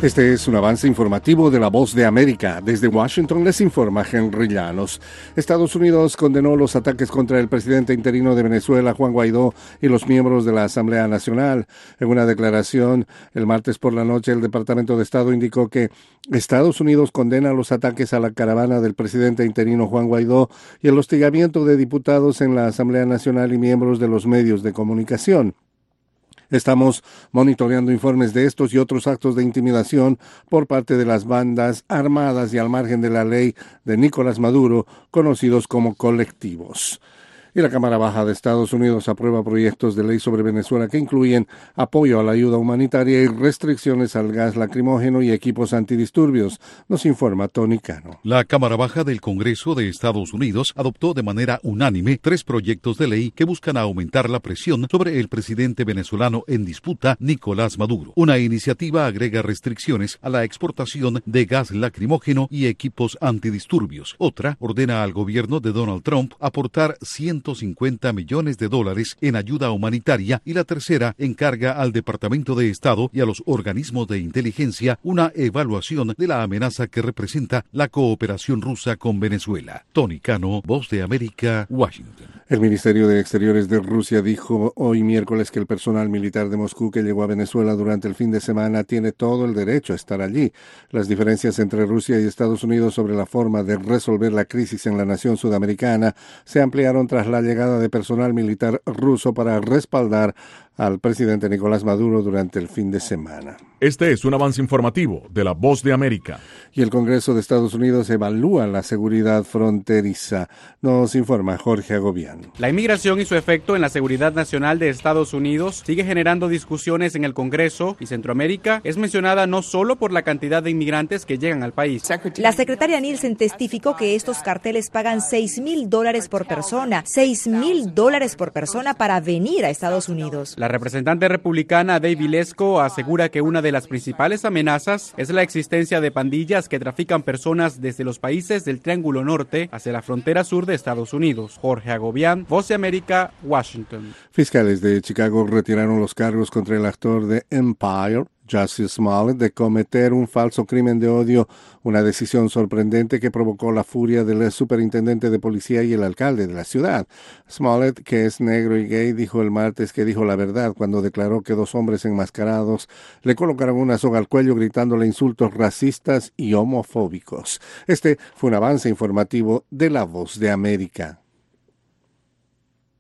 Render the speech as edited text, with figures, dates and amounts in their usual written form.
Este es un avance informativo de La Voz de América. Desde Washington les informa Henry Llanos. Estados Unidos condenó los ataques contra el presidente interino de Venezuela, Juan Guaidó, y los miembros de la Asamblea Nacional. En una declaración, el martes por la noche, el Departamento de Estado indicó que Estados Unidos condena los ataques a la caravana del presidente interino Juan Guaidó y el hostigamiento de diputados en la Asamblea Nacional y miembros de los medios de comunicación. Estamos monitoreando informes de estos y otros actos de intimidación por parte de las bandas armadas y al margen de la ley de Nicolás Maduro, conocidos como colectivos. Y la Cámara Baja de Estados Unidos aprueba proyectos de ley sobre Venezuela que incluyen apoyo a la ayuda humanitaria y restricciones al gas lacrimógeno y equipos antidisturbios, nos informa Tony Cano. La Cámara Baja del Congreso de Estados Unidos adoptó de manera unánime 3 proyectos de ley que buscan aumentar la presión sobre el presidente venezolano en disputa, Nicolás Maduro. Una iniciativa agrega restricciones a la exportación de gas lacrimógeno y equipos antidisturbios. Otra ordena al gobierno de Donald Trump aportar $150 millones en ayuda humanitaria, y la tercera encarga al Departamento de Estado y a los organismos de inteligencia una evaluación de la amenaza que representa la cooperación rusa con Venezuela. Tony Cano, Voz de América, Washington. El Ministerio de Exteriores de Rusia dijo hoy miércoles que el personal militar de Moscú que llegó a Venezuela durante el fin de semana tiene todo el derecho a estar allí. Las diferencias entre Rusia y Estados Unidos sobre la forma de resolver la crisis en la nación sudamericana se ampliaron tras la llegada de personal militar ruso para respaldar al presidente Nicolás Maduro durante el fin de semana. Este es un avance informativo de La Voz de América. Y el Congreso de Estados Unidos evalúa la seguridad fronteriza. Nos informa Jorge Agobián. La inmigración y su efecto en la seguridad nacional de Estados Unidos sigue generando discusiones en el Congreso, y Centroamérica es mencionada no solo por la cantidad de inmigrantes que llegan al país. La secretaria Nielsen testificó que estos carteles pagan $6,000 por persona, $6,000 por persona para venir a Estados Unidos. La representante republicana Dave Lesko asegura que una de las principales amenazas es la existencia de pandillas que trafican personas desde los países del Triángulo Norte hacia la frontera sur de Estados Unidos. Jorge Agobián, Voz de América, Washington. Fiscales de Chicago retiraron los cargos contra el actor de Empire, Jussie Smollett, de cometer un falso crimen de odio, una decisión sorprendente que provocó la furia del superintendente de policía y el alcalde de la ciudad. Smollett, que es negro y gay, dijo el martes que dijo la verdad cuando declaró que 2 hombres enmascarados le colocaron una soga al cuello gritándole insultos racistas y homofóbicos. Este fue un avance informativo de La Voz de América.